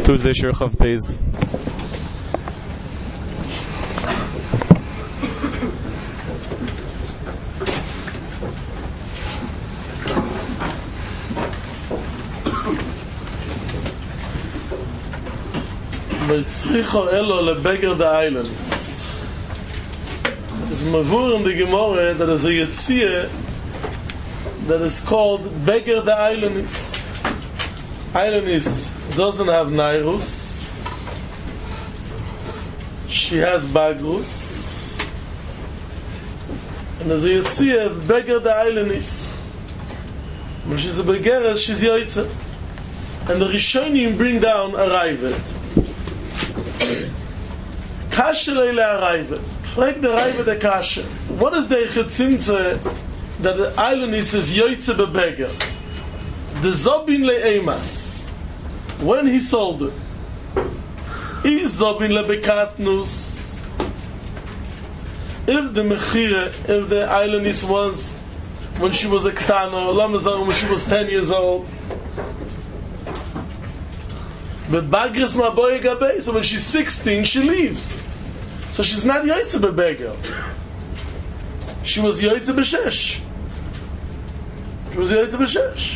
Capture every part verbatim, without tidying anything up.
Tuesday Shir Chav Beis. V'tzricho elo lebeger the island. It's mavur in the Gemara that is a Yetzirah that is called Beger the Islandis. Islandis doesn't have Nairus. She has Bagrus. And as a Yetzirah, Beger the Islandis. When she's a Begeres, she's Yoitze. And the Rishonim bring down a Raivet. Kasher leile a Raivet. Frag the Raivet a Kasher. What is the Echetzimtze that the Islandis is Yoitze bebeger? The Zobin le'emas, when he sold it, is Zobin le'bekatnus. If the Mechire, if the Islandis was when she was a Ktano, Lamazar, when she was ten years old, but Bagris Maboy Gabe, so when she's sixteen, she leaves. So she's not Yoitze bebeger. She was Yoitze b'shesh. She was Yoitze b'shesh.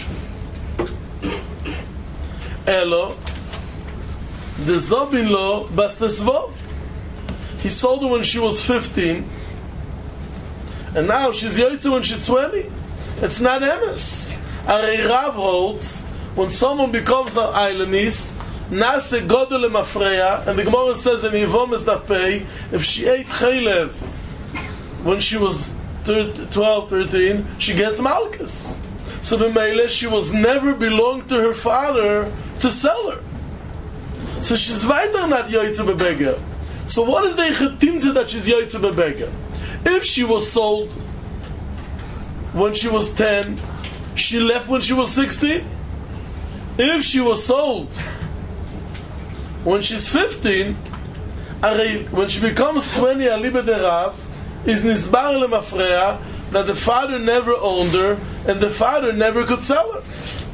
Elo, the Zobin-lo Bastesvov. He sold her when she was fifteen, and now she's Yoitze when she's twenty. It's not emes. Arei Rav holds when someone becomes an Islandis, Nase Godel Mafreya, and the Gemara says in Yivom Esdafpei, if she ate Chaylev when she was twelve, thirteen, she gets Malkus. So the Meile, she was never belonged to her father to sell her. So she's weiter not Yoitze bebeger. So what is the Echetimze that she's Yoitze bebeger? If she was sold when she was ten, she left when she was sixteen. If she was sold when she's fifteen, when she becomes twenty, Aliba de Rav, is Nisbar Lemafreya, that the father never owned her, and the father never could sell her.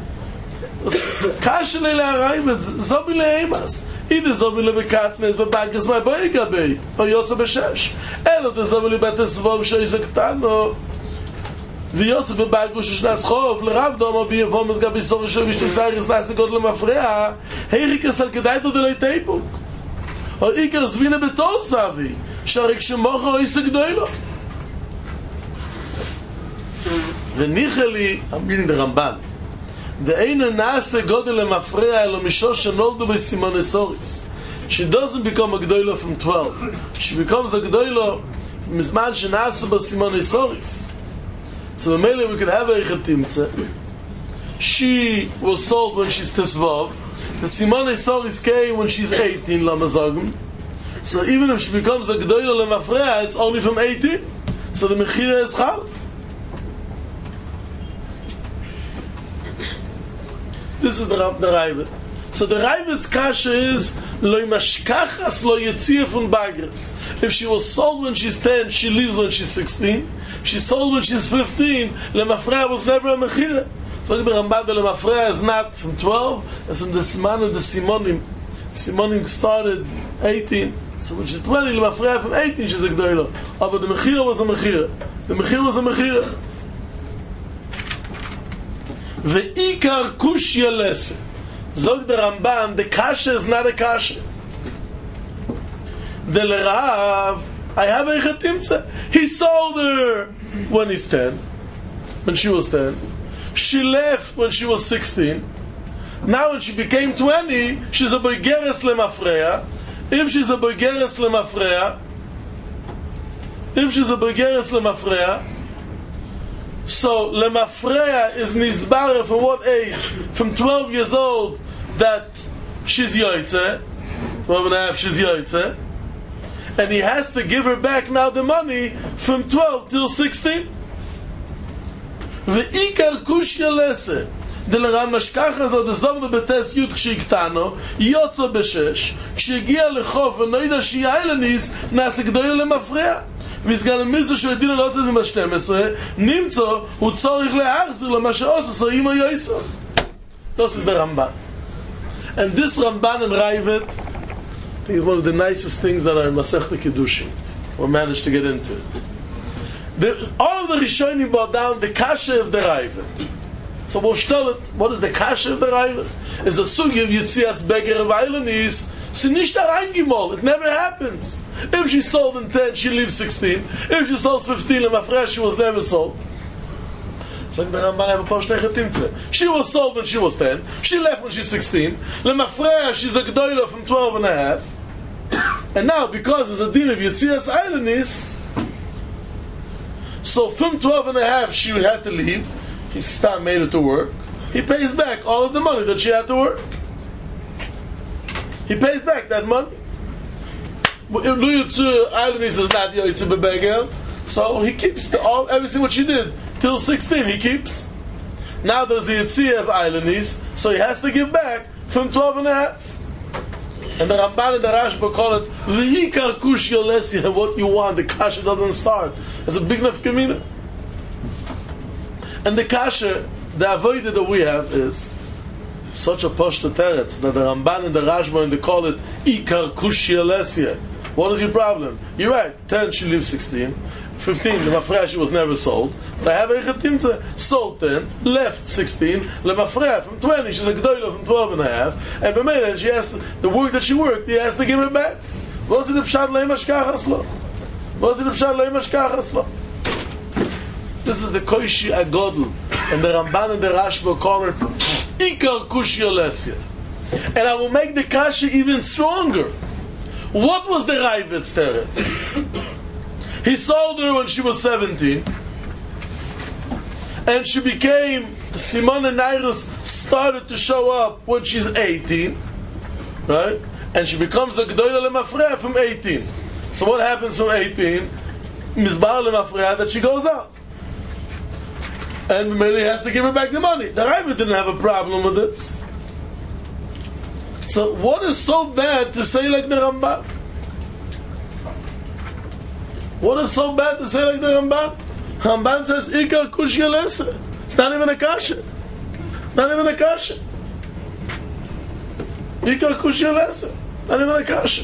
Kashle le'arayvet, Zobi le'emas. Either Zobi le'bekatnes, but Bagris Maboy Gabe, or Yotze b'shesh. Elo the Zobi le'betesvov she'is aktano. ויוצא בבגרוש ושנס חוף לרב דומה ביבום מסגב ביסור ושו ושתסער יסלעס גוד למפרע היריקס על כדאיתו דלי טייפוק או איקר זבינה בתור סבי שהרי כשמוכר איסה גדוי לו וניחלי אמין דרמבן דאינו נעשה גודל למפרע אלו משו שנולדו בסימון סוריס. She doesn't become a gdoilo from twelve. She becomes a gdoilo מזמן שנעשו בסימון סוריס. So mainly we could have a Echetimtze. She was sold when she's Tesvav. The Simone Soris came when she's eighteen, Lamazagim. So even if she becomes a Gdoilo Lemafreya, it's only from eighteen. So the Mechira is Chal. This is the, the Raivet. So the Raivet's kasha is Loi mashkachas lo yetzir von Bagres. If she was sold when she's ten, she leaves when she's sixteen. If she's sold when she's fifteen, Lemafreya was never a Mechira. So the Rambam, the Lemafreya is not from twelve, it's from the Siman of the Simonim. Simonim started eighteen. So when she's twenty, Lemafreya from eighteen, she's a Gdoilo. Oh, but the Mechira was a Mechira. The Mechira was a Mechira. Ve'ikar kushya lese. Zog the Rambam, the kasha is not a kasha. The Lerav, I have a Echetimtze. He sold her when he's ten, when she was ten. She left when she was sixteen. Now when she became twenty, she's a Boigeres Lemafreya. If she's a Boigeres Lemafreya, if she's a Boigeres Lemafreya, so Lemafreya is Nizbara from what age? From twelve years old that she's Yoitze. twelve and a half, she's Yoitze. And he has to give her back now the money from twelve till sixteen. Ve'ikar kushya lese. דלרם משכח אז לא דזוב בבטס יוד כשהקטנו יוצא בשש כשהגיע לחוף ונוידע שהיא איילניס נעשה גדול למפריע וסגן המיצו שהוא הדינו לא יוצא ב-שתים עשרה נמצא הוא צורך להחזיר למה שעושה אמא יויסר. Das ist der Ramban. And this Ramban and Raavad, I think is one of the nicest things that are in Masechta Kiddushin, we managed to get into it. The, all of the Rishonim brought down the kasha of the Raavad. So we'll tell it, what is the kasha of the Raavad? Is a sugi of Yitzias Beger of Eilenis, sie nicht reingimol, it never happens. If she sold in ten, she leaves sixteen. If she sold fifteen, Lemafreya, she was never sold. So the Ramban have a poshtei chatimtze. She was sold when she was ten. She left when she's sixteen. Lemafreya, she's a gdoila from twelve and a half. And now, because there's a deal of Yitzias Eilenis, so from twelve and a half, she had to leave. He still made it to work. He pays back all of the money that she had to work. He pays back that money. Eilenis is not Yoitze Bebegel, so he keeps the, all everything what she did till sixteen. He keeps. Now there's the Yitzia of Eilenis, so he has to give back from twelve and a half. And the Ramban and the Rashba call it V'yikar kush yolesi. What you want, the kasha doesn't start. It's a big enough kamina. And the kasha, the avodah that we have is such a poshta teretz that the Ramban and the Rashba and they call it Ikar kush yolesi. What is your problem? You're right. ten, she lives sixteen. fifteen, Lemafreya, she was never sold. But I have a Chatimtze, sold ten, left sixteen. Lemafreya, from twenty, she's a Gdoila from twelve and a half. And B'meila, she has to, the work that she worked, he has to give it back. Was it Pshat Le'imashkachas lo? Was it Pshat Le'imashkachas lo? This is the Koishi Agodl. And the Ramban and the Rashba call it Ikar Kush Yolesya. And I will make the Kasha even stronger. What was the Raivat's teretz? He sold her when she was seventeen, and she became Simon and Nairus started to show up when she's eighteen, right? And she becomes a Gdoila Lemafreya from eighteen. So what happens from eighteen? Mizbar Lemafreya, that she goes out, and Mimeli has to give her back the money. The Raivat didn't have a problem with this. So what is so bad to say like the Ramban? What is so bad to say like the Ramban? Ramban says Ikar kush yolesa. It's not even a kasha. It's not even a kasha. Ikar kush yolesa. It's not even a kasha.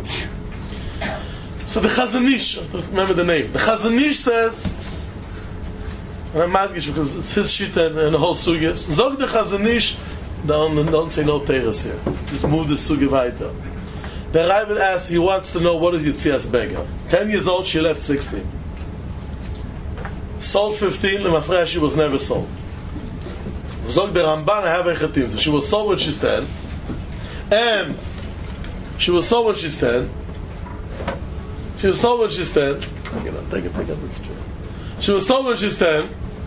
So the Chazon Ish, remember the name. The Chazon Ish says, and I'm madgish because it's his shita and, and the whole sugyas. Zog the Chazon Ish. Don't, don't say no teres here. Just move the sugi weiter. The Raivat asks, he wants to know what is Yitzias Beger. Ten years old, she left sixteen. Sold fifteen, Lemafreya, she was never sold. Zog the Ramban, I have a chatim. She was sold when she's ten. And she was sold when she's ten. She was sold when she's ten. Take it up, take it, take it, that's true. She was sold when she's ten.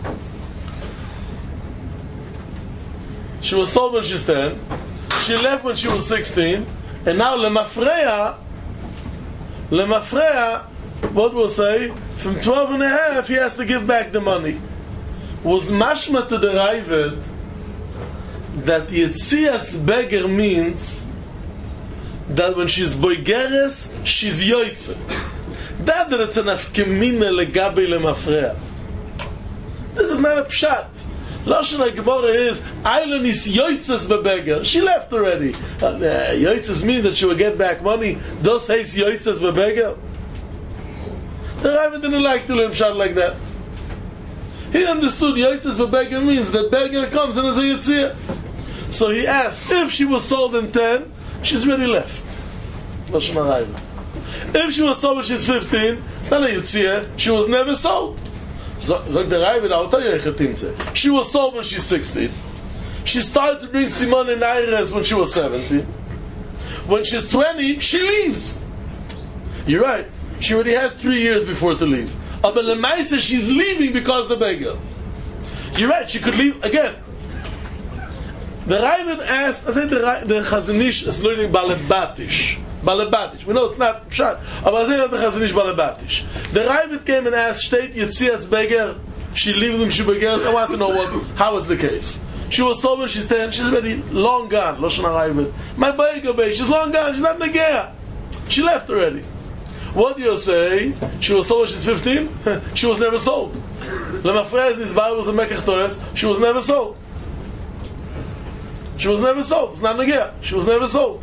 She was sold when she's ten. She left when she was sixteen. And now Lemafreya, Lemafreya, what we'll say, from twelve and a half, he has to give back the money. Was mashma to the Raivat that Yitzias Beger means that when she's boigeres, she's yoytze. That that it's an afkemina legabe Lemafreya. This is not a pshat. Lashon HaGemara is Eilen is yoitzes bebeger. She left already. Uh, yoitzes mean that she will get back money. Does haste yoitzes bebeger? The Raivat didn't like to learn pshat like that. He understood yoitzes bebeger means that beggar comes and is a yitzia. So he asked if she was sold in ten, she's already left. Lashon HaRaivat. If she was sold when she's fifteen, it's not a yitzia. She was never sold. Zog the Raivat, I'll tell you a chatimtze. She was sold when she's sixteen. She started to bring Simon and Nairus when she was seventeen. When she's twenty, she leaves. You're right. She already has three years before to leave. But Lemaisa, she's leaving because the beggar. You're right. She could leave again. The Raivat asked. I said the the Chazon Ish is learning balebatish. Balebatish. We know it's not pshat. But I say the Chazon Ish balebatish. The Raivat came and asked, "State Yitzias Beger." She leaves them. She begers. I want to know what. How is the case? She was sold when she's ten. She's already long gone. Lashon HaRaivat. My Beger, she's long gone. She's not negea. She left already. What do you say? She was sold when she's fifteen. She was never sold. Lemafreya, this Bible was a mekach toes. She was never sold. She was never sold. It's not Nagia. She was never sold.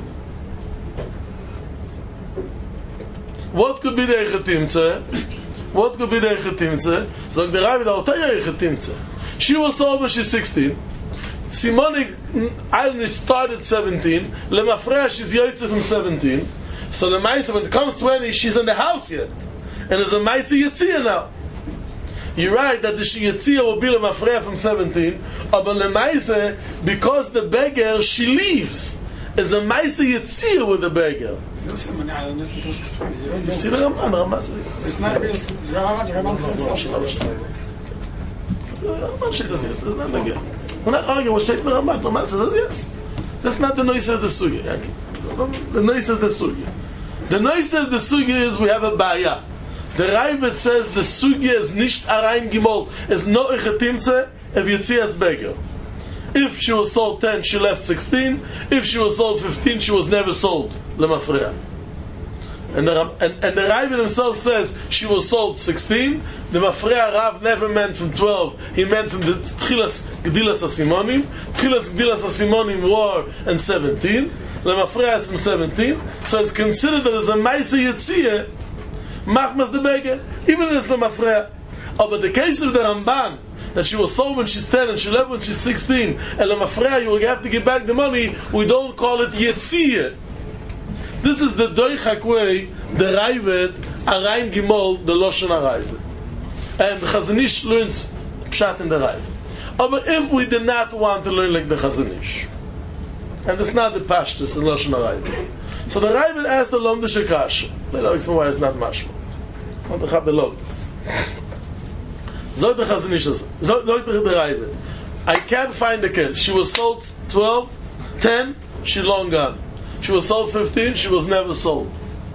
What could be the Echetimtze? What could be the Echetimtze? So the Ravid Altaya Echetimtze. She was sold when she's sixteen. Simone Island started seventeen. Lemafreya, she's Yoitze from seventeen. So the Maisa, when it comes twenty, she's in the house yet. And there's a Maisa Yetzia now. You're right that the Yetzia will be Lemafreya from seventeen. But the Maisa, because the beggar, she leaves. There's a Maisa Yetzia with the beggar. You see the Ramban, Ramban says it's not real. Ramban says yes. We're not arguing with Shteit Ramban. Ramban says yes. That's not the noise of the sugi. The noise of the sugi. The noise of the sugi is we have a baya. The Ravid says the sugi is nicht arayin gimol, is no echetimtze if Yetzias beggar. If she was sold ten, she left sixteen. If she was sold fifteen, she was never sold. Lemafreya. And the, and, and the Ravid himself says she was sold sixteen. The Mafreya Rav never meant from twelve. He meant from the Tchilas Gdilas Asimonim. Tchilas Gdilas Asimonim were in seventeen. The Mafreya is from seventeen. So it's considered that as a Maisa Yetzia, Machmas the Beggar, even if it's the Mafreya. Oh, but the case of the Ramban, that she was sold when she's ten and she left when she's sixteen, and the Mafreya, you will have to give back the money, we don't call it Yetzia. This is the Doichak way, the Ravid, Arayin Gimol, the Loshen Aravid. And the Chazon Ish learns Pshat in the Ravid. Oh, but if we did not want to learn like the Chazon Ish, and it's not the Pashtus, the Loshen Aravid. So the Ravid asked the Lomdish Akash. Let me explain why it's not Mashma. I want to have the Lomdish. Zog the Chazon Ish, Zog the Ravid. I can't find the case. She was sold twelve, ten, she long gone. She was sold fifteen, she was never sold.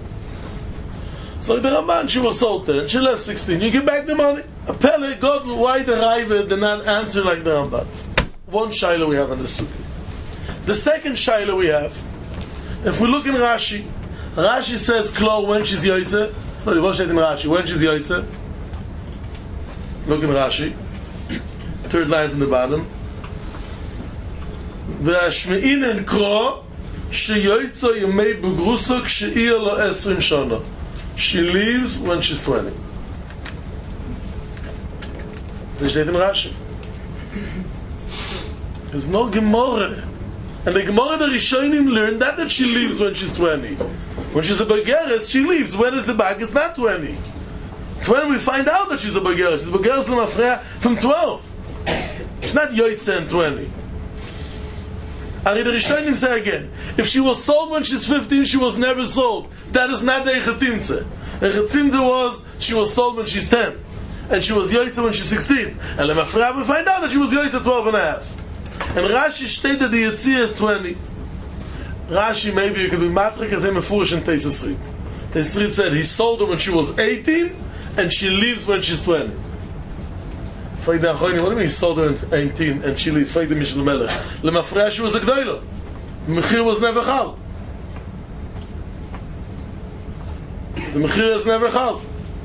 So the Ramban, she was sold ten, she left sixteen. You give back the money. Apparently, God, why the Ravid did not answer like the Ramban? One shaila we have on the sugi. The second shaila we have, if we look in Rashi, Rashi says Klo when she's Yoitze. Sorry, what's that in Rashi? When she's Yoitze? Look in Rashi. Third line from the bottom. V'ashme'inen kro sheyoitzo yemei bugruso kshe'ir lo esrim shana. She leaves when she's twenty. This steht in Rashi. There's no Gemara. And the Gemara, the Rishonim learned that, that she leaves when she's twenty. When she's a Begeres, she leaves. When is the bag? It's not twenty. twenty, we find out that she's a Begeres. She's a Begeres Lemafreya from twelve. She's not Yoitze and twenty. Ari the Rishonim say again, if she was sold when she's fifteen, she was never sold. That is not the Echetimtze. Echetimtze was, she was sold when she's ten. And she was Yoitze when she's sixteen. And Lemafreya, we find out that she was Yoitze twelve and a half. And Rashi stated the Yetzia is twenty. Rashi, maybe you could be matrik as a mefurish in Teisas Rit. Teisas Rit said he sold her when she was eighteen, and she leaves when she's twenty. What do you mean he sold her at eighteen and she leaves? Fake the Mishnah Melech. Lemafreya, she was a Gdoila. Mechir was never chal. The Mechir is never chal.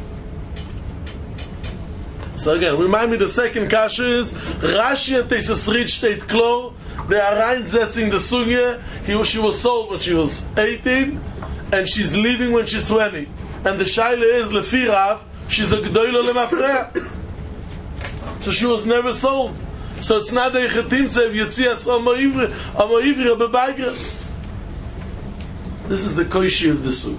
So again, remind me the second kasha is Rashi and Teisas Rit steht klar. They are reinsetzing the sugya. He she was sold when she was eighteen, and she's leaving when she's twenty. And the shaila is lefi Rav, she's a Gdoila Lemafreya. So she was never sold. So it's not the Echetimtze of Yetzias Omo Ivri, Omo Ivri or Bebagras. This is the koishi of the sugya.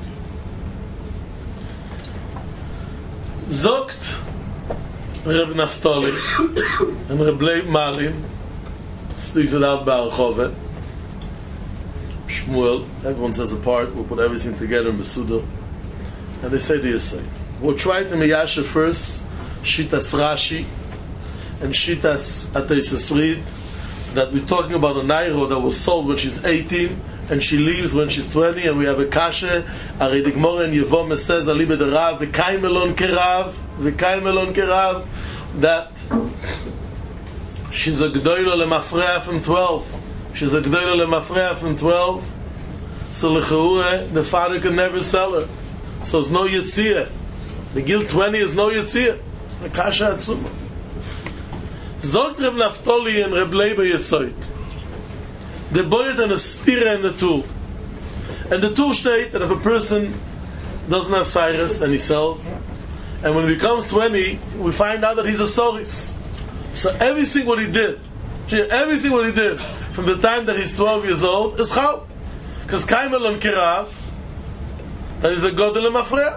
Zogt Reb Naftali and Reb Leib Marin speaks without Barachove. Shmuel, everyone says apart, we'll put everything together in Mesudo. And they say the Yisayt. We'll try to Miyasha first, Shitas Rashi, and Shitas Teisas Rit, that we're talking about a Nairo that was sold when she's eighteen, and she leaves when she's twenty, and we have a Kashe, Ari the Gemara in Yevom says, Ali B'darav, V'kai Melon Kerav, V'kai Melon Kerav, that she's a Gdoila Lemafreya from twelve. She's a Gdoila Lemafreya from twelve. So L'cheure, the father could never sell her. So it's no Yetzia. The Gil twenty is no Yetzia. It's the Kasha Atzuma. Zogt Reb Naftali and Reb Leib Yesoit. the boyet and a stira in the tool. And the tool state that if a person doesn't have Cyrus and he sells, and when he becomes twenty, we find out that he's a Soris. So everything what he did, everything what he did from the time that he's twelve years old is Chal. Because Kaimel and Kirav, that is a Godel and Mafreya.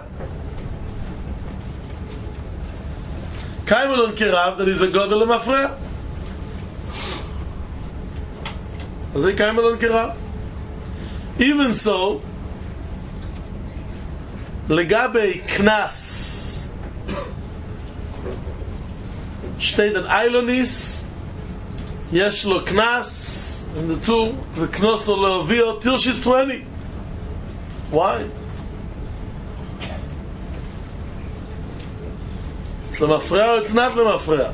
Kaimel and Kirav, that is a Godel and Mafreya. That's a Kaimel and Kirav. Even so, Legabe Knas, steht that Eilonis, Yesh lo Knas, in the two, the Knos lo Leovio, till she's twenty. Why? It's lemafreya or it's not lemafreya?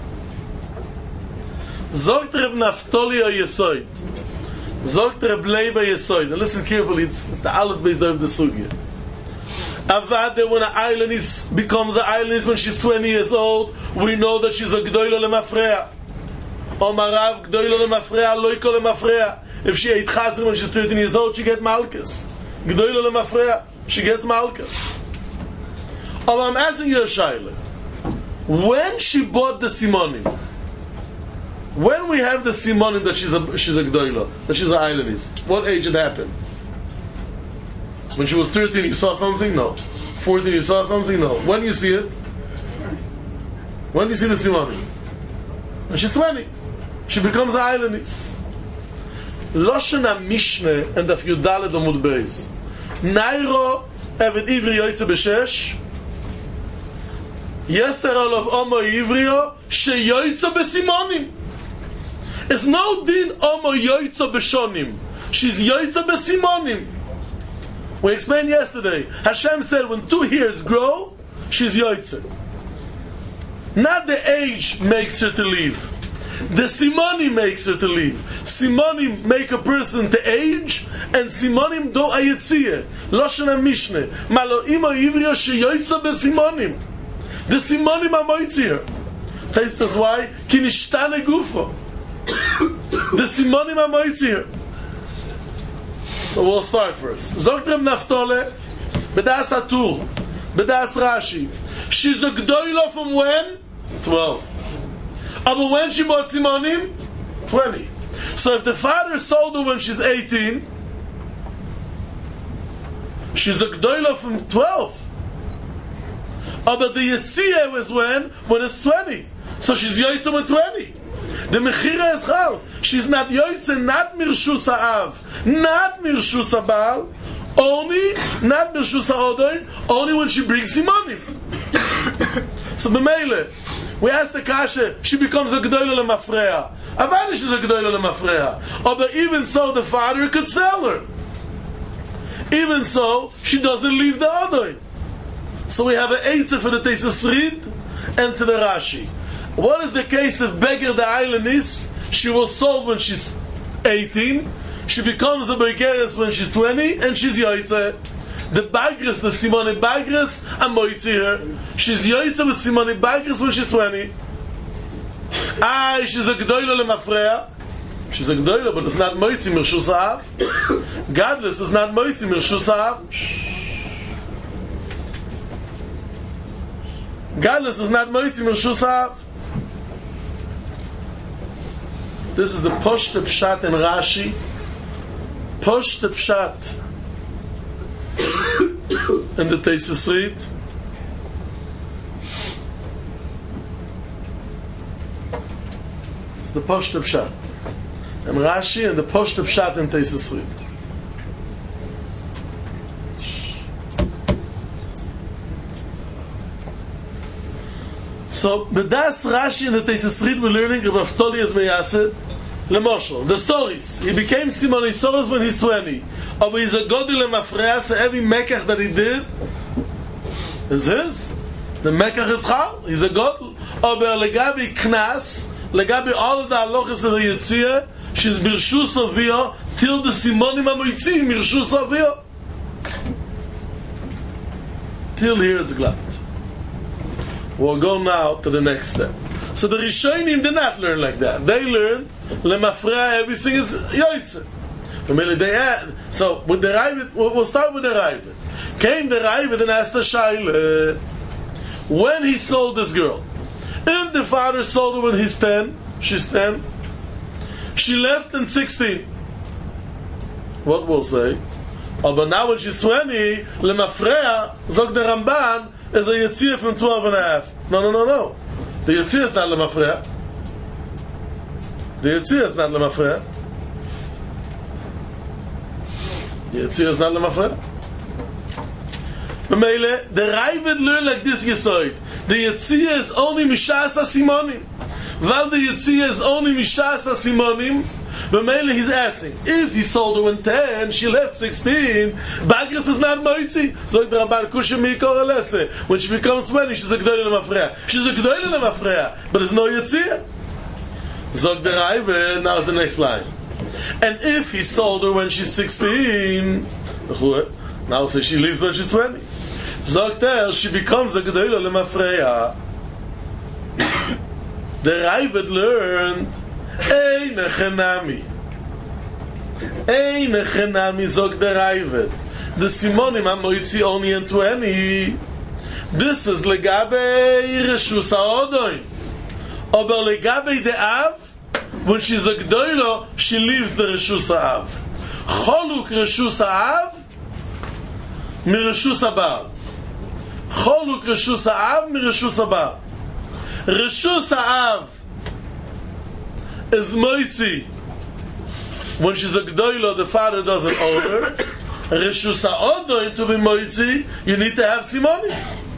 Zogt Reb Naftoli o Yesoid. Zogt Reb Leiba Yesoid. Now listen carefully, it's, it's the Aleph based of the Sugya. Avade, when an islandist becomes an islandist when she's twenty years old, we know that she's a Gdoilo lemafreya. Omarav Gdoilo lemafreya, Loiko lemafreya. If she ate Chazir when she's thirteen years old, she gets Malkus. Gdoilo lemafreya, she gets Malkus. Oh, I'm asking you a Shaila. When she bought the Simonim, when we have the Simonim that she's a she's a Gdoilo, that she's an islandist, what age it happened? When she was thirteen, you saw something? No. fourteen, you saw something? No. When do you see it? When do you see the Simonim? When she's twenty. She becomes an islandist. Loshen HaMishneh and Daf Yudaled Amud Beis. Nairo Evet Ivri Yoytze B'Shesh Yeser Olav Omo Ivrio She Yoytze B'Simonim. It's no din Omo Yoytze B'Shonim. She's Yoytze B'Simonim. We explained yesterday, Hashem said when two hairs grow, she's Yoytze. Not the age makes her to leave. The Simonim makes her to leave. Simonim make a person to age, and Simonim do ayetziyeh. Loshen HaMishneh. Malo imo ivrio sheyoytza beSimonim. The Simonim are moitzir. This is why ki nishtane gufo. The Simonim are moitzir. So we'll start first. Zoktrem Naftole, Bedas Atur, Bedas Rashi. She's a Gdoilo from when? twelve. But when she bought Simonim? twenty. So if the father sold her when she's eighteen, she's a Gdoilo from twelve. But the Yetziyah was when? When it's twenty. So she's Yoytze with twenty. The Mechira is Chal. She's not Yoytze, not Mirshus Ha'av, not Mirshus Ha'Baal, only, not Mirshus Ha'Odoin, only when she brings Simonim. So B'meile, we ask the Kasha, she becomes a Gdoilo lemafreya. Avada she's a Gdoilo lemafreya. Oh, but even so, the father could sell her. Even so, she doesn't leave the Odoin. So we have an Eitzah for the Tesis Rid and to the Rashi. What is the case of Beggar the Islandist? She was sold when she's eighteen. She becomes a Begeres when she's twenty, and she's Yoytze. The Bagres, the Simone Bagres, I'm moitzi her. She's Yoytze with Simone Bagres when she's twenty. Ah, she's a Gdoilo lemafreya. She's a Gdoilo, but it's not moitzi Mirshus Ha'av. Godless is not moitzi Mirshus Ha'av. Godless is not moitzi Mirshus Ha'av. This is the Poshte Pshat in Rashi. Poshte Pshat in the Tesis Rid. It's the Poshte Pshat in Rashi and the Poshte Pshat in Tesis Rid. So, Bedas Rashi in the Tesis Rid we're learning about Naftoli as Meyaseh. Lemoshel, the Soris. He became Simon Soris when he's twenty. But he's a Godel lemafreya, so every Mekach that he did is his. The Mekach is Chal. He's a Godel. Aber legabi Knas, legabi all of the halachas of the Yetziyah, she's Birshus Aviyah till the Simonim HaMoitzim Birshus Aviyah. Till here it's glad. We'll go now to the next step. So the Rishonim did not learn like that. They learn lemafreya, everything is Yoytze. They had, so with the Ravid, we'll start with the Ravid. Came the Ravid and asked the Shaila, when he sold this girl, if the father sold her when he's ten, she's ten, she left in sixteen. What we'll say? Oh, but now when she's twenty, lemafreya, zog the Ramban, is a Yetzirah from twelve and a half. No, no, no, no. The Yetzirah is not lemafreya. The Yetzirah is not lemafreya. The Yetzirah is not lemafreya. The Meile, the Ravid learn like this Yesoid. The Yetzirah is only Mishas HaSimonim. While the Yetzirah is only Mishas HaSimonim, the Meile he's asking, if he sold her when ten, she left sixteen, Bagris is not Moitzi. So the Rabban Kusha Mikor Alese. When she becomes twenty, she's a Gdoile Lemafreya. She's a Gdoile Lemafreya, but there's no Yetzirah. Zog the Ravid, now is the next line. And if he sold her when she's sixteen, now say she leaves when she's twenty. Zog there, she becomes a Gdoile Lemafreya. The Ravid learned, Ein Echenami. Ein Echenami, zog the Ravid. The Simonim HaMoitzi only in twenty. This is Legabe Reshus HaOdoin. Aber Legabe the Av, when she's a Gdoilo, she leaves the Reshus HaAv. Choluk Reshus HaAv, Mi Reshus HaBaal. Choluk Reshus HaAv, Mi Reshus HaBaal. Reshus HaAv is Moitzi. When she's a Gdoilo, the father doesn't own her. Reshus HaOdoin, to be Moitzi, you need to have Simoni.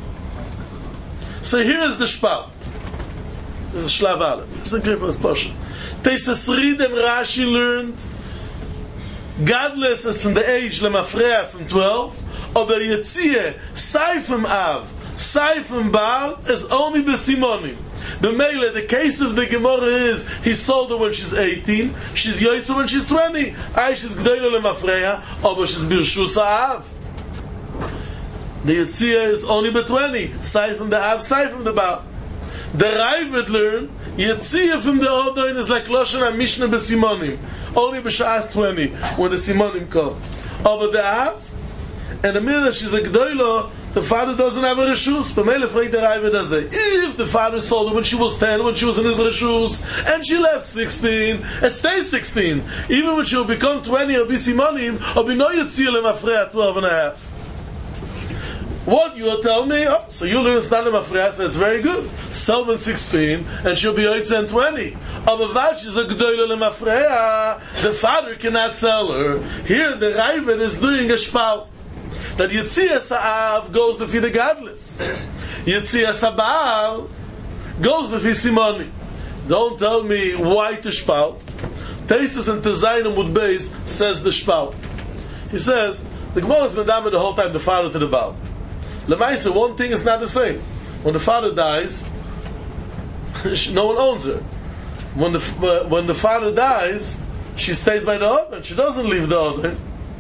So here is the Shpalt. This is Shlav Aleph. This is clear from this portion. Tesis Reed and Rashi learned, godless is from the age Lemafreya from twelve, or the Yetzirah, Sai from Av, Sai from Baal, is only the Simonim. The Mele, the case of the Gemara is, he sold her when she's eighteen, she's Yoitza when she's twenty. Ay, she's Gdoilo Lemafreya, or she's Birshus Av. The Yetzirah is only by twenty, Sai from the Av, Sai from the Baal. The Ravid learn, Yetzirah from the Odoin is like Loshen HaMishnah B'Simonim, only b'Shas twenty, when the Simonim come. Over the Av, and the minute that she's a Gdoilo, the father doesn't have a Reshus. If the father sold her when she was ten, when she was in his Reshus, and she left sixteen, it stays sixteen. Even when she will become twenty, or be Simonim, or be no Yetzirah Lemafreya twelve and a half. What you will tell me? Oh, so you learn Stan Lemafreya, so it's very good. Sell when sixteen, and she'll be eighteen and twenty. But she's a Gdoilo Lemafreya, the father cannot sell her. Here the Ravid is doing a Shpal. That Yetzirah Sa'av goes to feed the godless. Yetzirah Sa'baal goes to feed Simoni. Don't tell me why to Shpalt. Tesis and Tezayin and Mudbeis says the Shpalt. He says, the Gemara has been down the whole time, the father to the Baal. Lemaisa, one thing is not the same. When the father dies, no one owns her. When the, when the father dies, she stays by the other, she doesn't leave the other.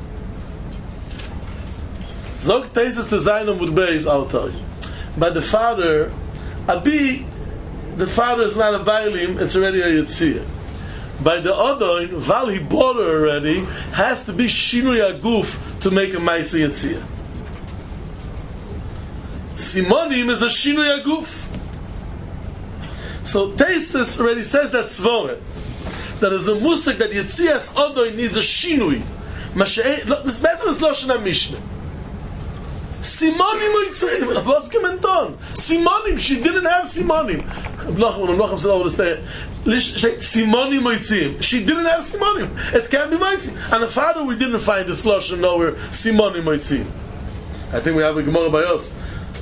Zog Tesis to Zainam with Beis, I'll tell you. By the father, Abi, the father is not a Bailim, it's already a Yetzirah. By the Odoin, while he bought her already, has to be Shinui Aguf to make a Maisa Yetzirah. Simonim is a Shinui Aguf. So Tesis already says that Svore, that is a Musik that Yetzirah's Odoin needs a Shinui. This better is Loshen HaMishnah. Simonim Moitzim, was gementon. Simonim, she didn't have Simonim. Blochem and Blochem said over the stay. Simonim Moitzim, she didn't have Simonim. It can't be Moitzim. And the father, we didn't find this Lashon nowhere. Simonim Moitzim. I think we have a Gemara by us.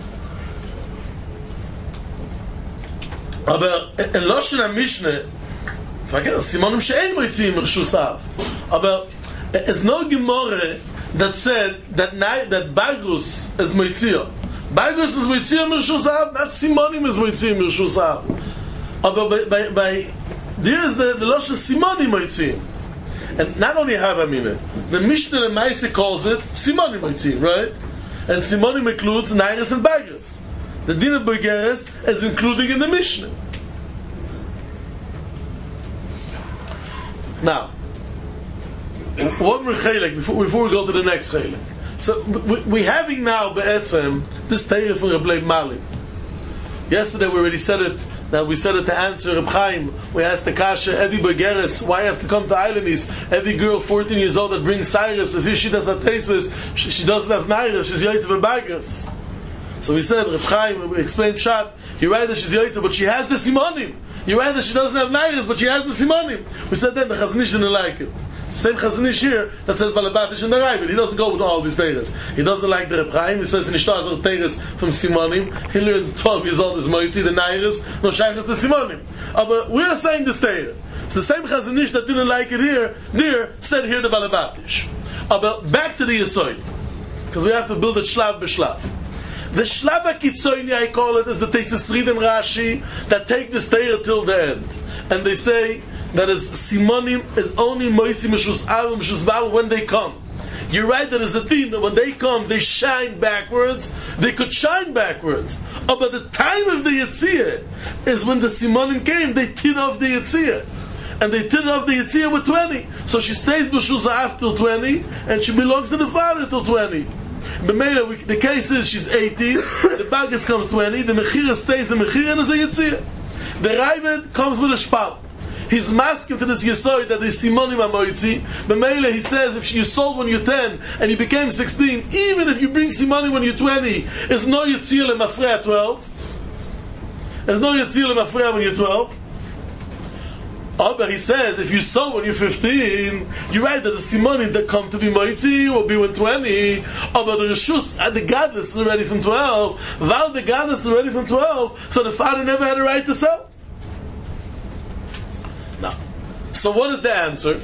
Aber in Lashon HaMishnah, forget Simonim she'ein Moitzim Reshus HaAv. Aber there's no Gemara that said that night that Bagus is Moitzio. Bagus is Moitzio Reshus HaAv, not Simonim is Moitzio Reshus HaAv. But by, by, by there is the, the Lashon Simonim Moitzio. And not only have I mean it, the Mishnah and Maise calls it Simonim Moitzio, right? And Simonim includes Nairis and Bagus. The Din of Bergeres is including in the Mishnah. Now, one more chelik before, before we go to the next chelik. So we, we having now be'etzem this Torah from Reb Leib Mali. Yesterday we already said it. That we said it to answer Reb Chaim. We asked the kasha, Evi Begeres, why have to come to Islandis? Every girl fourteen years old that brings Cyrus, if she does Atesis, she, she doesn't have Naira, she's Yaitz Bebagas. So we said, Reb Chaim, we explained Pshat, you're right that she's Yaitz, but she has the Simonim. You're right that she doesn't have Nairas, but she has the Simonim. We said then, the Chazon Ish didn't like it. Same Chazon Ish here that says Balabatish and the Rai, but he doesn't go with all these Teiras. He doesn't like the Reb Chaim. He says in Ishtar Azar Teiras from Simonim. He learns twelve years old is Moitzi, the Nairas, no Shaykhas the Simonim. Uh, but we are saying this Teira. It's the same Chazon Ish that didn't like it here, there, said here the Balabatish. Uh, but back to the Yesoid. Because we have to build it Shlav b'Shlav. The Shlav HaKitzoyni, I call it, is the Teisus Rid and Rashi that take this Teira till the end. And they say that is Simonim is only Moitzi Meshus Av Meshus Bal when they come. You're right, there is a theme that when they come, they shine backwards. They could shine backwards. Oh, but the time of the Yetzirah is when the Simonim came, they tin off the Yetzirah. And they tin off the Yetzirah with twenty. So she stays Meshus Av till twenty, and she belongs to the father till twenty. B'meila, the case is she's eighteen, the Bagas comes twenty, the Mechira stays in Mechira and is a Yetzirah. The Ravid comes with a Shpal. He's masking to this Yesoid that is Simonim HaMoitzi. B'meila, he says, if you sold when you're ten and you became sixteen, even if you bring Simonim when you're twenty, it's no Yetzirah Lemafreya at twelve. There's no Yetzirah Lemafreya when you're twelve. Oh, but he says, if you sold when you're fifteen, you're right that the Simonim that come to be Moitzi will be when twenty. Oh, but the Rishus, uh, the Gadlus is already from twelve. Val, the Gadlus is already from twelve. So the father never had a right to sell. Now, so what is the answer?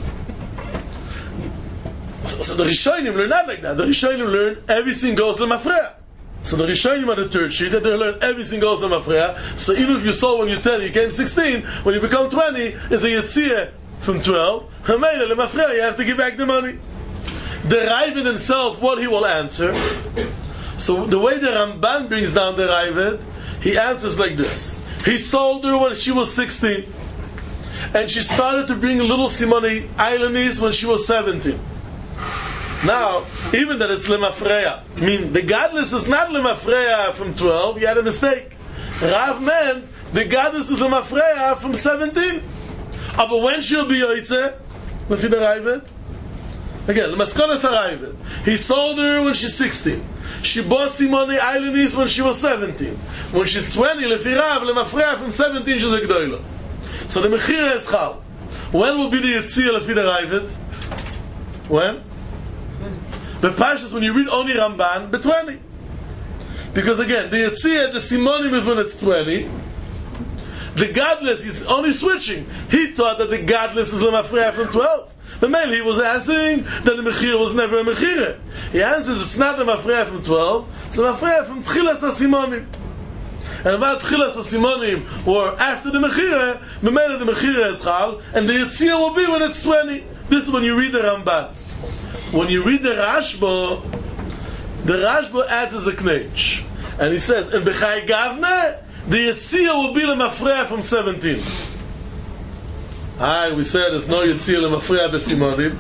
So, so the Rishonim learn not like that. The Rishonim learn everything goes to Mafreya. So the Rishonim on the third sheet that they learn everything goes to Mafreya. So even if you sold when you're ten, you came sixteen, when you become twenty, is a Yetzirah from twelve. Hameila Lemafreya, you have to give back the money. The Ravid himself, what he will answer. So the way the Ramban brings down the Ravid, he answers like this. He sold her when she was sixteen. And she started to bring little Simoni Islandis when she was seventeen. Now, even that it's Lemafreya, I mean, the Gadlus is not Lemafreya from twelve, you had a mistake. Rav meant the Gadlus is Lemafreya from seventeen. Uh, but when she'll be Yoitze, if you arrive it, again, Lemaskonas arrived. He sold her when she's sixteen. She bought Simoni Islandis when she was seventeen. When she's twenty, Lefirav, Lemafreya from seventeen, she's a Gdoila. So the Mechira is Chal. When will be the Yetzirah Lefi the Ravid? When? The Pashas, when you read only Ramban, but twenty. Because again, the Yetzirah, the Simonim is when it's twenty. The Gadlus, he's only switching. He thought that the Gadlus is Lemafreya from twelve. The man he was asking that the Mechira was never a Mechira. He answers it's not Lemafreya from twelve, it's Lemafreya from Tchilas HaSimonim. And about Tchilas HaSimonim, or after the Mechira, the man the Mechira is Chal, and the Yetzirah will be when it's twenty. This is when you read the Ramban. When you read the Rashba, the Rashba adds as a knech. And he says, in Bechai Gavne, the Yetzirah will be Lemafreya from seventeen. Hi, we said there's no Yetzirah Lemafreya B'Simonim.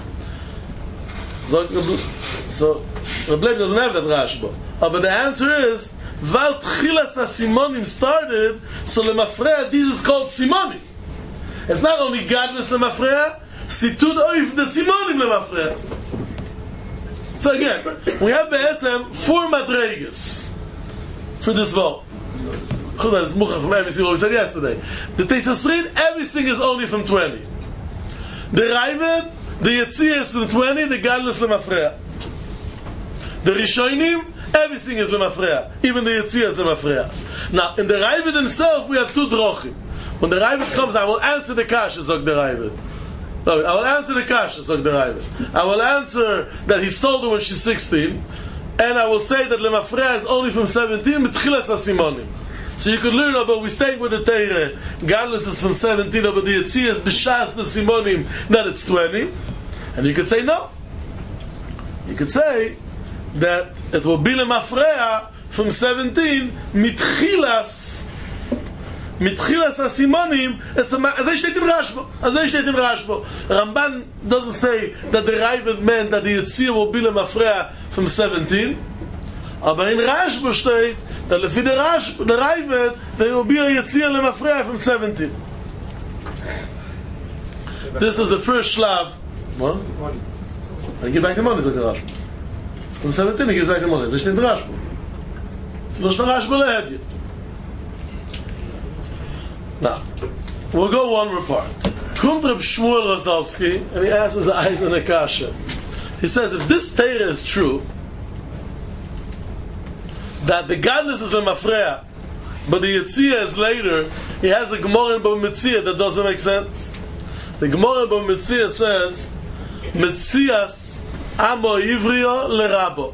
So, Reb Leib doesn't have that Rashba. Uh, but the answer is, Val Tchilas HaSimonim started, so Lemafreya, this is called Simonim. It's not only Gadlus Lemafreya, Situd Oif the Simonim Lemafreya. So again, we have Be'etzem four Madregas for this vote. It's Mucha from everything what we said yesterday. The Teisus Rid, everything is only from twenty. The Ravid, the Yetzirah is from twenty, the Gadlus Lemafreya. The Rishonim, everything is Lemafreya. Even the Yetzirah is Lemafreya. Now, in the Ravid himself, we have two drochim. When the Ravid comes, I will answer the kasha, zog the Ravid. I will answer the kasha, zog the Ravid. I will answer that he sold her when she's sixteen, and I will say that Lemafreya is only from seventeen, M'tchilas HaSimonim. So you could learn about, we stayed with the Teire, Gadlus is from seventeen, but the Yetzirah is B'shas the Simonim, that it's twenty. And you could say no. You could say that it will be Lemafreya from seventeen, Mitchilas Mitchilas HaSimonim, it's a, as I state in Rashba, as I state in Rashba. Ramban doesn't say that the Ravid meant that the Yetzirah will be Lemafreya from seventeen, but in Rashba state that lefi the Rash, the Ravid, there will be a Yetzirah Lemafreya from seventeen. This is the first shlav. What? I give back the money to the Rashba. From seventeen he gives back the money. As I state in Rashba. So there's no Rashba lehed yet. Now, we'll go one more part. Kumt Reb Shmuel Rozovsky, and he asks his eyes in a kasha. He says, if this Torah is true, that the godless is a mafreya, but the Yetzirah is later, he has a Gemara in Bava Metzia that doesn't make sense. The Gemara in Bava Metzia says, Metzias amo ivriyo lerabo.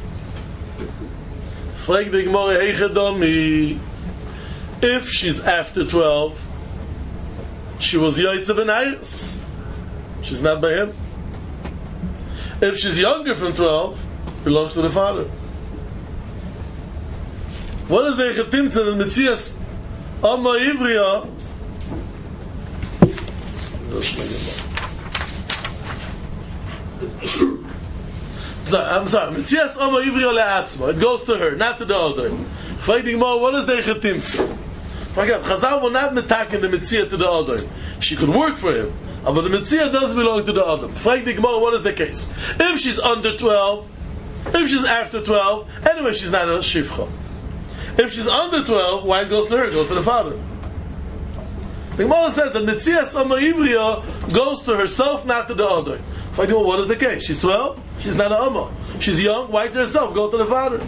Frag the Gemara, heichedomi. If she's after twelve, she was Yoitze ben Ayres. She's not by him. If she's younger from twelve, belongs to the father. What is the Echetimtze in Metzias Amma Ivriya? I'm sorry, Metzias Amma Ivriya le'atzma. It goes to her, not to the other. Fighting more, what is the Echetimtze? Again, Chazal will not attack in the Metzia to the other. She could work for him, but the Metzia does belong to the other. Fighting more, what is the case? If she's under twelve, if she's after twelve, anyway, she's not a Shivcha. If she's under twelve, why it goes to her? It goes to the father. The Gemara said that Metzias Amma Ivriya goes to herself, not to the other. Fighting more, what is the case? She's twelve, she's not an Amma. She's young, why to herself? Go to the father.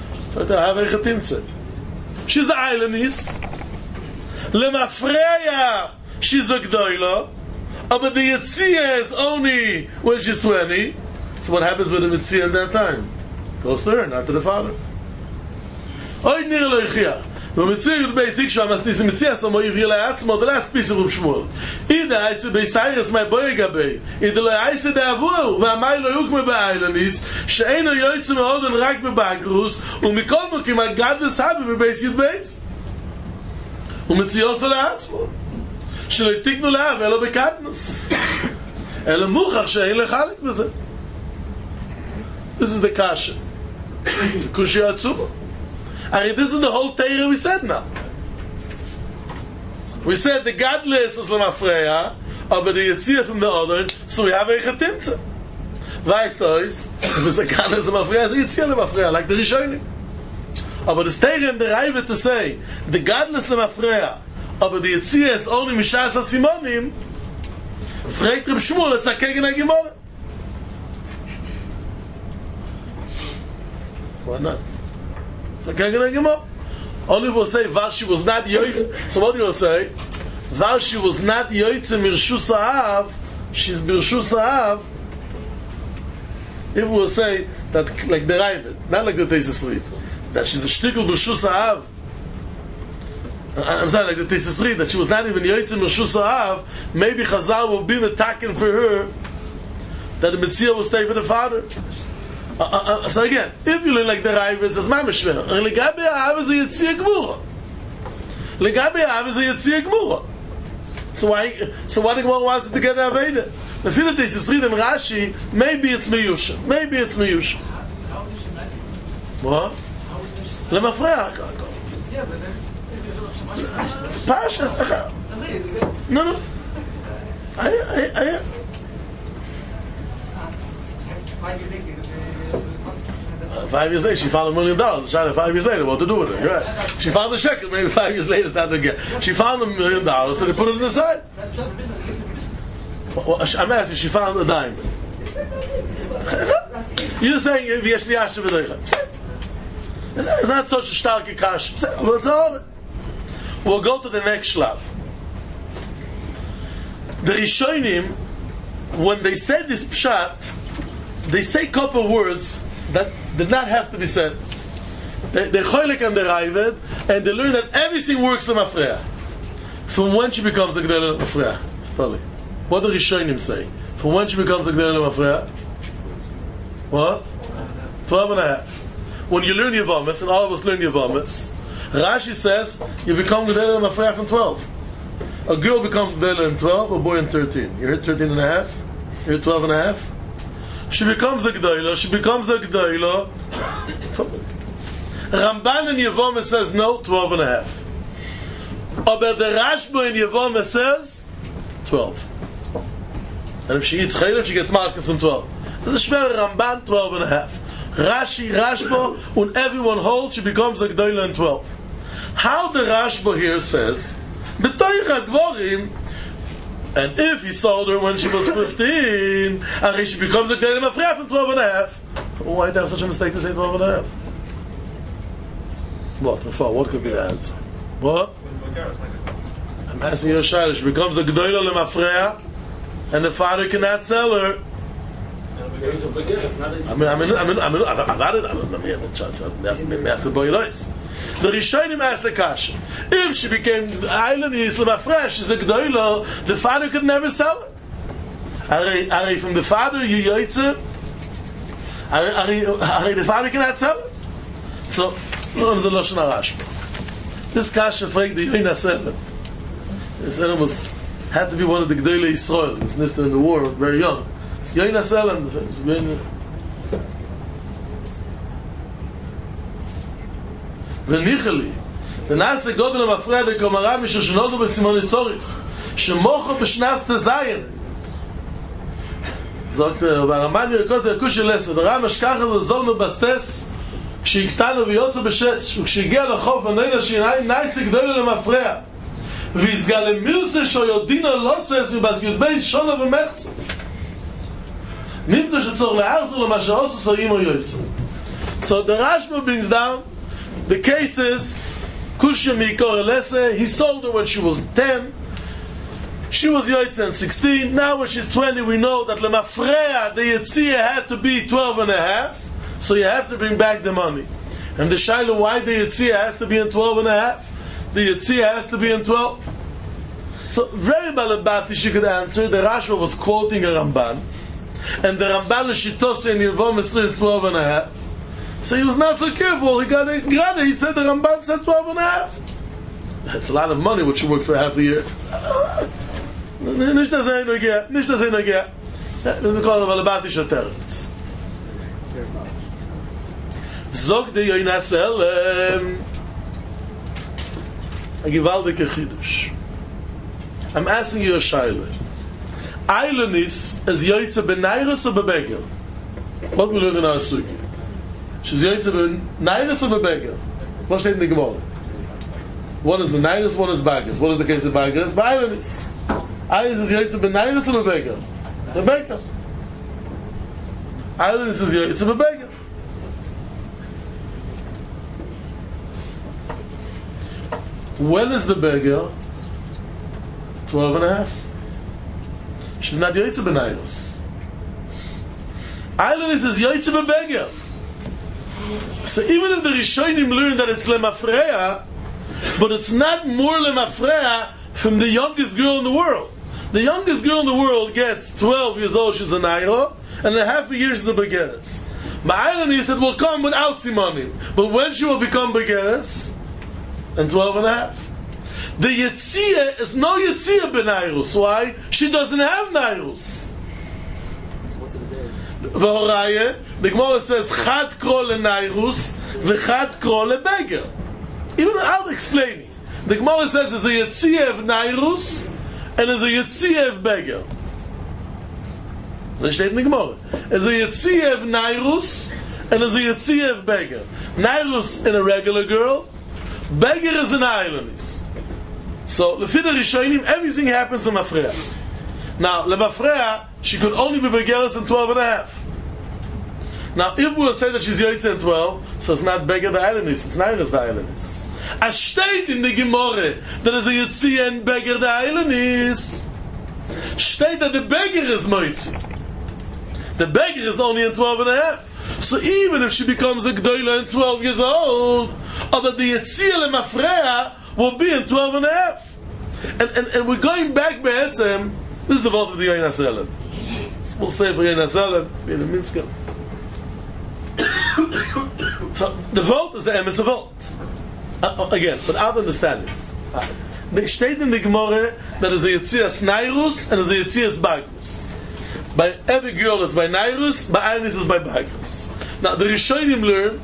She's an islandess. Lemafreya, she's a gdoila. But the Yetzirah is only when she's twenty. So what happens with the Yetzirah in that time? Goes to her, not to the father. Oy nir lo yichia. The Yetzirah is basic. Sham asnis Yetzirah samo ivri le'atzmo. The last piece of Reb Shmuel. Ida aise beisayres my boy gabei. Ida lo aise de'avur. Ve'amai lo yukme be'ailanis. She'eino yoytze me'odon rak be'bagrus. U'mikol mokim ha'gadlus habi be'beis yud beis. U'metzios le'atzmo. שלא יתיקנו לאב, אלא בקטנוס. אלא מוכח שאין לחלק בזה. This is the kasha. It's a kushya atzuba. I mean, this is the whole Torah we said now. We said the godless is lemafreya, but the Yetzirah from the other, so we have a chetimtza. Weißt du es? If it's a godless lemafreya, it's a Yetzirah lemafreya, like the Rishonim. But it's Torah in the Raiva to say, the godless lemafreya, aber die Yetzirah ist only Mishas HaSimonim, fragt Reb Shmuel, it's a kegen ha-Gemara. Why not? It's a kegen ha-Gemara. Only will say, while she was not yoytze, somebody will say, while she was not yoytze mirshus ha'av, she's mirshus ha'av, if we will say, that like the Raiva, not like the Teisus Reed, that she's a shtickle mirshus ha'av, I'm sorry, like the Teisus Reed, that she was not even Yoytzim Rishus Ha'av, maybe Chazal will be attacking for her that the Metzia will stay for the father. Uh, uh, uh, so again, if you learn like the Raiva, it says Mamishver. Legabi Ha'av is a Yetzia Gmura. Legabi Ha'av is a Yetzia Gmura. So why, so why the Gemara wants it to get Aveda? The Fila Teisus Reed and Rashi, maybe it's Meyusha. Maybe it's Meyusha. What? Lemafreya. Yeah, but then Parshas, no, no. I, I, I. Five years later, she found a million dollars. Five years later, what to do with it? Right? She found the shekel. Maybe five years later, it's not again. She found a million dollars, so they put it on the side. Well, I'm asking. She found a diamond. You're saying if you it's not such a stark cash. It's all. We'll go to the next shlav. The Rishonim, when they said this pshat, they say a couple words that did not have to be said. They they choylek and the Raivad, and they learn that everything works to Mafreya. From when she becomes a Gdela Mafreya. What do the Rishonim say? From when she becomes a Gdela Mafreya? What? Twelve and a half. When you learn Yavamas, and all of us learn Yavamas, Rashi says you become Gedela Lemafreya from twelve. A girl becomes Gedela in twelve, a boy in thirteen. You heard thirteen and a half? You heard twelve and a half? She becomes a Gedela, she becomes a Gedela. Ramban in Yevamah says no, twelve and a half. Aber the Rashba in Yevamah says twelve. And if she eats chaylev, she gets malchus in twelve. This is Shver Ramban, twelve and a half. Rashi, Rashba, and everyone holds she becomes a Gdoila in twelve. How the Rashba here says, B'toich Dvorim, and if he sold her when she was fifteen, and she becomes a Gdoila Mafreya from twelve and a half. Why do you have such a mistake to say twelve and a half? What? What could be the answer? What? I'm asking you a shayla. She becomes a Gdoila Lemafreya, and the father cannot sell her. I mean, I mean, I mean, I mean, I got it. I don't know. I have to buy lois. The Rishonim asked the kasha: if she became Eilanis Lemafreya, she's a Gdoila, the father could never sell her. Are, are from the father you yoytze? Are, are, are the father cannot sell her? So, no, it's a Lashon HaRashba. This kasha fragt the Yoina Selem. This Selem was had to be one of the Gdolei Yisrael. He was nifter in the war, very young. It's Yoina Selem, the famous Yoina. V'nichali, the Nase Godel HaMafreya de Komara Misha Shenodu B'Simon Yisoris Shemocho B'Shnas Tezayin. Sagt er, V'Araman Yerkot Yerkush Elesa V'Ram Ashkachel Zorno Bastes כשהקטנו ויוצא בשש, וכשהגיע לחוף הנהנה שיניים נייסה גדולה למפרע ויסגל למירסה שיודינה לא צייס מבס יודבי שונה ומחצה נמצא שצור לארזו למה שעושו סועים או יויסו. So the Rashba brings down the cases Kushya Mikor Elese, he sold her when she was ten, she was Yoitze and sixteen, now when she's twenty we know that Lemafreya the Yetzia had to be twelve and a half. So you have to bring back the money. And the Shaila, why the Yetzia has to be in twelve and a half? The Yetzia has to be in twelve. So very balabatish you could answer. The Rashba was quoting a Ramban. And the Ramban is Shitose in Yevamah is twelve and a half. So he was not so careful. He got it. He said the Ramban said twelve and a half. That's a lot of money which you work for half a year. Nicht das ein Nogia. Nicht das ein Nogia. We call it balabatish a teretz. Zog de Yoina Selem a gewaltige Chidush. I'm asking you a shaila. Eilanis is Yoitze Benairus or Bebeger? What we learn in our Sugi? She's Yoitze Benairus or Bebeger? What steht in the Gemara? One is the Nairus, one is Bagas. What is the case of Bagas? Eilanis. Eilanis is Yoitze Benairus or Bebeger? Bebeger. Eilanis is Yoitze Bebeger. When is the beggar? Twelve and a half. She's not Yoitze Benayos. Eilanis is Yoitze Beggar. So even if the Rishonim learn that it's Lemafreya, but it's not more Lemafreya from the youngest girl in the world. The youngest girl in the world gets twelve years old, she's a Naira, and a half a year she's a Begeres. But Eilanis it will come without Simonim. But when she will become Begeres? And twelve and a half. The Yetzia is no Yetzia Benairus. Why? She doesn't have Nairus. V'horaye, the Gemara says Chad Kro leNairus v'Chad Kro leBeger. Even I'll explain it. The Gemara says there's a Yetzia of Nairus and there's a Yetzia of Beger. Das steht in the Gemara. There's a Yetzia of Nairus and there's a Yetzia of Beger. Nairus in a regular girl, Beger is an Eilanis. So, Lefid Rishonim, everything happens to Mafreya. Now, Lemafreya, she could only be Begeres in twelve and a half. Now, if we will say that she's Yoitze in twelve, so it's not Beger the Eilanis, it's Nairas the Eilanis. As steht in the Gemara that is a Yetzia and Beger the Eilanis, steht that the Beger is Moitzi. The Beger is only in twelve and a half. So even if she becomes a Gdoila in twelve years old, or that the Yetzia Lemafreya will be in twelve and a half. And, and, and we're going back Be'etzem, this is the vote of the Yoina Selem. We'll say for Yoina Selem, in the Minsker. So the vote is the emes of vote. uh, again, without understanding. Uh, They state in the Gemara that there's a Yetzias Nairus and there's a Yetzias Bagrus. By every girl it's by Nairus, by Anis it's by Bagrus. Now the Rishonim learn,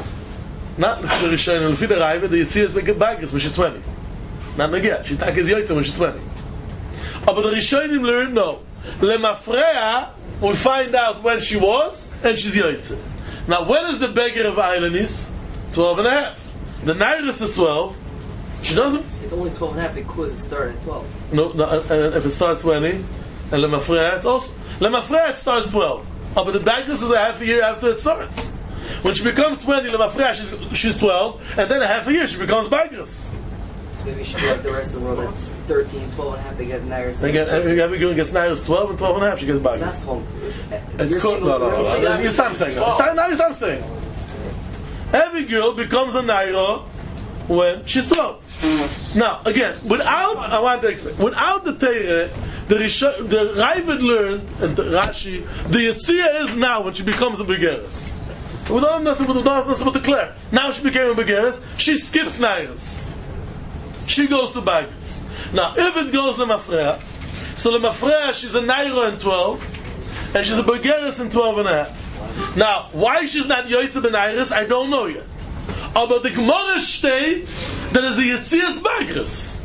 not the Rishonim, the Raiva, the Yetzias Bagrus when she's twenty. Not Nagia, she takes Yoitza when she's twenty. But the Rishonim learn, no. Lemafreya will find out when she was and she's Yoitza. Now when is the beggar of Ailanis? Twelve and a half. The Nairus is twelve. She doesn't. It's only twelve and a half because it started at twelve. No, no, and if it starts twenty, and Lemafreya, it's also Lemafreya it starts twelve. Oh, but the Bagrus is a half a year after it starts. When she becomes twenty, Lemafreya, she's, she's twelve, and then a half a year she becomes Bagrus. So maybe she like the rest of the world at thirteen, twelve and a half, they get Nairus. They get, every girl gets Nairus twelve, and twelve and a half she gets Bagrus. That's home. It's cool. No, no, no. no. You stop saying that. Stop, now you stop saying. Every girl becomes a Naira when she's twelve. Now, again, without, I want to explain, without the Teire, the Risho, the Ravid learned, and the Rashi, the Yetzia is now when she becomes a Begeres. So we don't have to, we don't have to declare. Now she became a Begeres, she skips Nairas. She goes to Bagrus. Now, if it goes to Mafreya, so the Mafreya, she's a Naira in twelve, and she's a Begeres in twelve and a half. Now, why she's not Yoitza ben Nairas, I don't know yet. But the Gemara state that is a Yetzias Bagrus.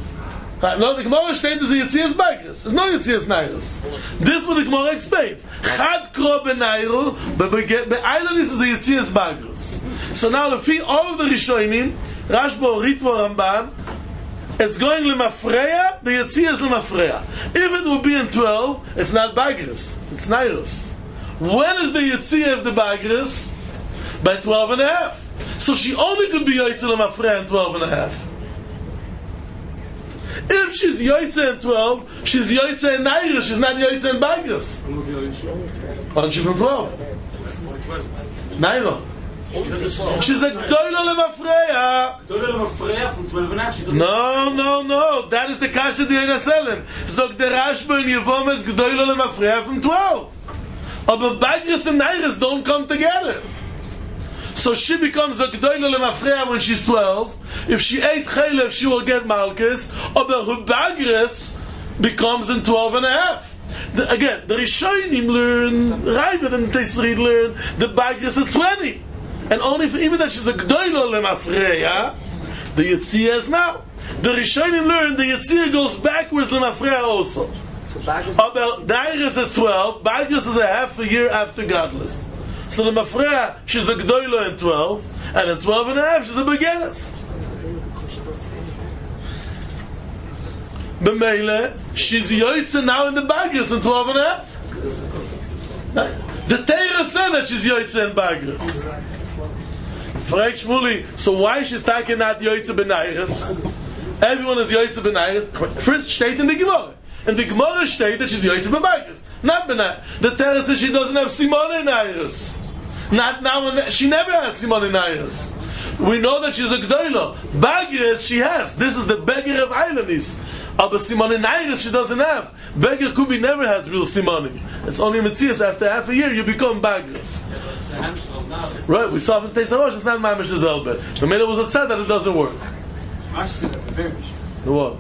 No, the Gemara state is a Yetzias Bagrus. There's no Yetzias Nairos. This is what the Gemara explains. Chad Kro ben Nairu, but Be'ailanis is a Yetzias Bagrus. So now, if he, all of the Rishonim, Rashba, Ritva, Ramban, it's going Lemafreya, the Yetzias Lemafreya. If it will be in twelve, it's not Bagrus, it's Nairos. When is the Yetzia of the Bagrus? By twelve and a half. So she only could be Yoitza Lemafreya in twelve and a half. If she's Yoitza in twelve, she's Yoitza in Naira, she's not Yoitza in Bagrus. Aren't she from twelve? Naira. She's a Gdoila Lemafreya. Gdoila Lemafreya from twelve and a half. No, no, no. That is the Kasha Diana Selim. Zog the Rashba in Yevom is Gdoila Lemafreya from twelve. But Bagrus and Nairas don't come together. So she becomes a Gdoila Lemafreya when she's twelve. If she ate Chaylev, she will get Malchus. But her Bagrus becomes in twelve and a half. The, again, the Rishonim learn, Raiva and Tesrid learn, the Bagrus is twenty. And only if, even that she's a Gdoila Lemafreya, the Yetzia is now. The Rishonim learn the Yetzia goes backwards Lemafreya also. So Bagrus... About Nairas is twelve, Bagrus is a half a year after Godless. So the Mafreya, she's a Gdoila in twelve, and in twelve and a half, she's a Begeres. B'meile, she's Yoitza now in the Bagrus in twelve and a half. The Teira said that she's Yoitza in Bagrus. Frag Shmuli, so why she's talking not Yoitza ben Nairas? Everyone is Yoitza ben Nairas. First, state in the Gemara. In the Gemara state that she's Yoitza ben Bagrus. Not ben Nairas. The Teira says she doesn't have Simone Nairas. Not now, she never had Simone Nairas. We know that she's a Gdoila. Bagrus she has. This is the beggar of Ailanis. But Simone Nairas she doesn't have. Beggar Kubi never has real Simone. It's only Metzias after half a year you become Bagrus. Right, we saw it in Tesarosh, it's not Mamish the Zelbe. The minute was a tzad that it doesn't work. The what?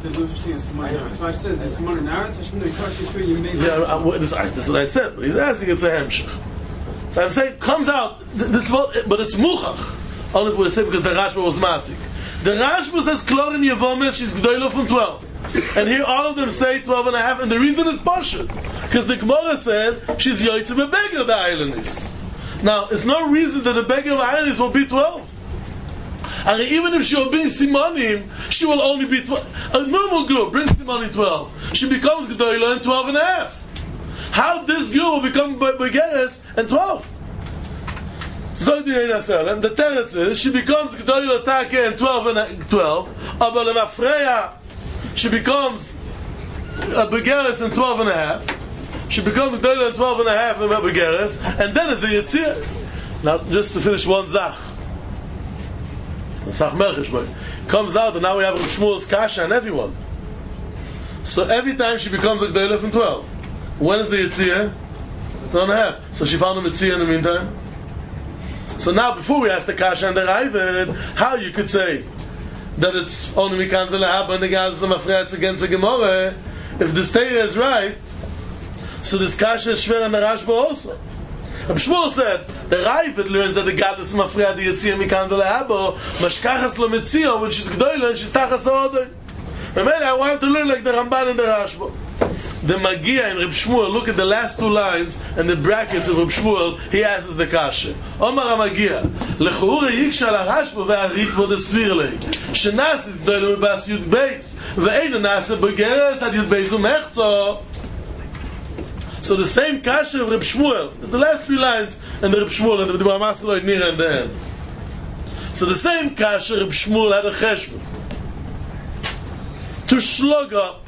Yeah, I, I, this, this is what I said. But he's asking it's a hemshech. So I'm saying, comes out, this, but it's muchach. Only what I say because the Rashba was matik. The Rashba says, Klorin Yevomes, she's Gdoila from twelve. And here all of them say twelve and a half, and the reason is Pashat. Because the Gemara said, she's Yoitza Bebegger the Islanders. Now, there's no reason that the beggar of Islanders will be twelve. And even if she will bring Simonim, she will only be twelve. A normal girl brings Simonim twelve. She becomes Gdoila in twelve and a half. How this girl will become Begeres in twelve? So the the teretz is she becomes Gdoila Take in twelve and twelve. But Lemafreya, she becomes a Begeres in twelve and a half. She becomes Gdoila in twelve and a half in Begeres, and then it's a Yetzir. Now, just to finish one Zach. The Zach Merchish, but comes out, and now we have Shmuel's Kasha and everyone. So every time she becomes a Gdoila from twelve. When is the Yetzir? twelve and a half. So she found a Yetzir in the meantime? So now, before we ask the Kasha and the Ravid, how you could say that it's only Mikan V'Lehaba and the guys the Mafreya against the Gemara, if this Torah is right, so this Kasha is Shver and the Rashba also. Reb Shmuel said, the Ravid learns that the Gadlus Mafreya the Yitzia Mikan V'Lehaba, Mashkachas Lo Mitzia, when she's Gdoila and she's Tachas Odoi. And I want to learn like the Ramban and the Rashba. The Magia in Reb Shmuel, look at the last two lines and the brackets of Reb Shmuel, he asks the Kasha. Omar HaMagia, Lechura Yiksha LaRashba ve'aritvo desvirlei, Shenas is Gdoile Mebas Yud Beis, ve'einu nasa Begeres ad Yud Beis u'mechzo. So the same Kasha of Reb Shmuel, it's the last three lines, and the Reb Shmuel, and the Dibur HaMaskelo Nira in the end. So the same Kasha, Reb Shmuel had a cheshbon to slug up.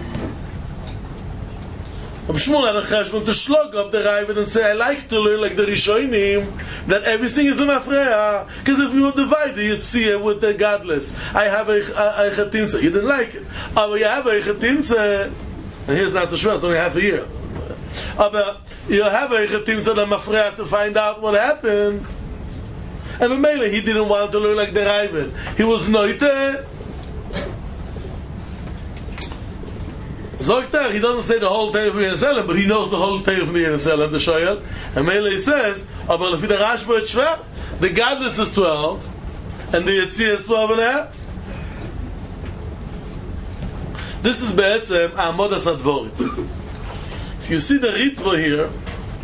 Reb Shmuel had a cheshbon to slug up the Ravid and say, I like to learn like the Rishonim that everything is the Mafreya, because if you would divide the Yitzia with the Godless, I have a Eichatimtza. You didn't like it. Oh, you have a Eichatimtza, and here's not the Shmuel, it's only half a year. But you have a Eichatimtza the Mafreya to find out what happened. And Mamela, he didn't want to learn like the Ravid. He was noite. Zogtar, he doesn't say the whole Torah from the Yerusalem, but he knows the whole Torah from the Yerusalem, the Shoyal. And Mamela says, aber if the Rashba is Shver, the Gadlus is twelve, and the Yitzia is twelve and a half. This is Be'etzem Amodas Advorim. If you see the Ritva here,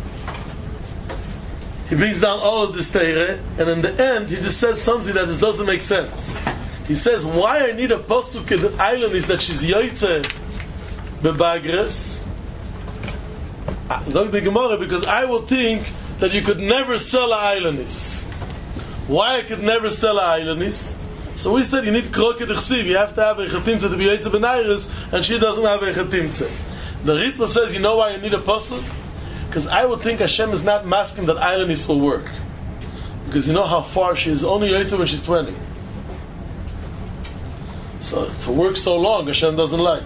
he brings down all of this Torah, and in the end, he just says something that just doesn't make sense. He says, why I need a Pasuk in the island is that she's Yoitze Bebagres. Look the Gemara, because I will think that you could never sell an islandis. Why I could never sell an islandis? So we said you need Kroket Chsiv, you have to have a Chatimtza to be Yoitze Benairis, and she doesn't have a Chatimtza. The Ritva says, you know why you need a Pasuk? Because I would think Hashem is not masking that islandis will work. Because you know how far she is, only Yoitze when she's twenty. So to work so long, Hashem doesn't like.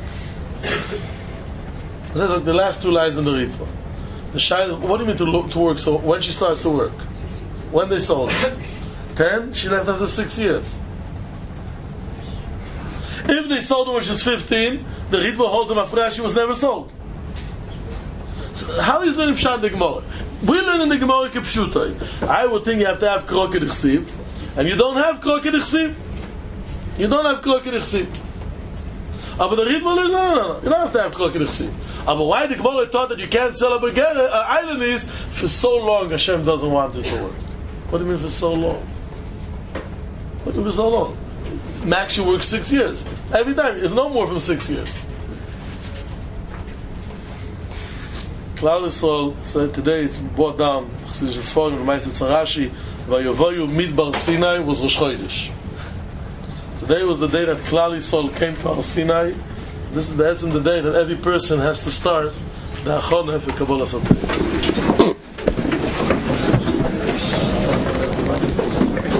That's the last two lines in the Ritva. The Shai, what do you mean to, look, to work so? When she starts to work? When they sold her? Ten? She left after six years. If they sold her when she's fifteen, the Ritva holds them afresh, she was never sold. So how is learning Pshat the Gemara? We learn in the Gemara Kepshutai. I would think you have to have Kroket Chsiv, and you don't have Kroket Chsiv. You don't have Kroket Chsiv. But the Ritva learns, no, no, no, you don't have to have Kroket Chsiv. But why the Gemara taught that you can't sell a Begera, uh, island is, for so long Hashem doesn't want it to work. What do you mean for so long? What do you mean for so long? Max, you work six years. Every time, it's no more from six years. Klal Yisrael said today it's brought down, Chassidus Sforim, the Ma'aseh Tzarashi, Vayovayu Midbar Sinai was Rosh Chodesh. Today was the day that Klal Yisrael came to Har Sinai. This is the, the day that every person has to start the Achonah for Kabbalah Sateh.